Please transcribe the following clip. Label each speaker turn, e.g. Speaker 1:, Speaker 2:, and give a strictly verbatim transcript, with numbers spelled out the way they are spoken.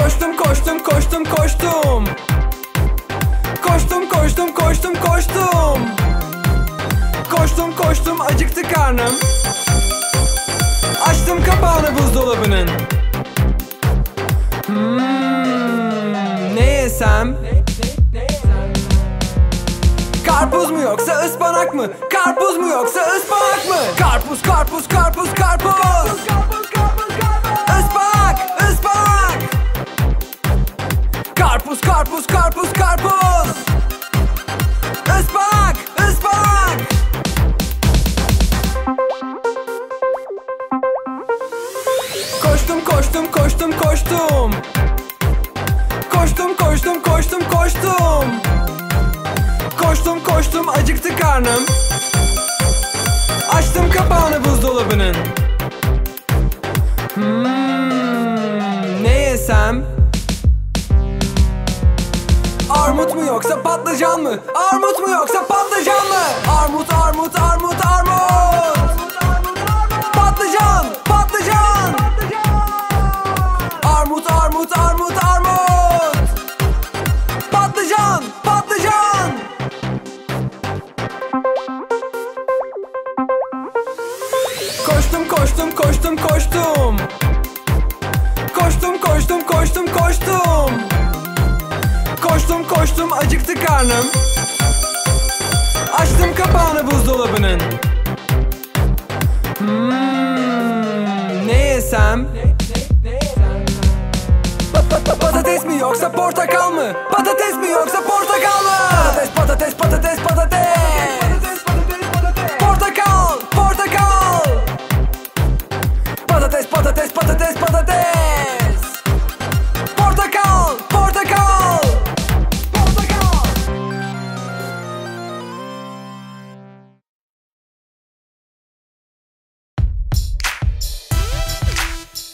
Speaker 1: Koştum koştum koştum koştum. Koştum koştum koştum koştum. Koştum koştum acıktı karnım. Açtım kapağını buzdolabının. Hmm, ne yesem? Karpuz mu yoksa ıspanak mı? Karpuz mu yoksa ıspanak mı? Karpuz karpuz karpuz karpuz. Ispanak ıspanak. Karpuz karpuz karpuz karpuz. Ispanak ıspanak. Koştum koştum koştum koştum. Koştum koştum koştum koştum. Koştum koştum acıktı karnım. Açtım kapağını buzdolabının. Hmm, ne yesem? Armut mu yoksa patlıcan mı? Armut mu yoksa patlıcan mı? Armut armut armut armut. Patlıcan patlıcan. Armut armut armut armut. Patlıcan patlıcan. Koştum koştum koştum koştum. Koştum koştum koştum koştum. Koştum koştum acıktı karnım. Açtım kapağını buzdolabının. Hmm, ne yesem? Patates mi yoksa portakal mı? Patates mi yoksa portakal mı? Patates patates patates patates. Portakal portakal. Patates patates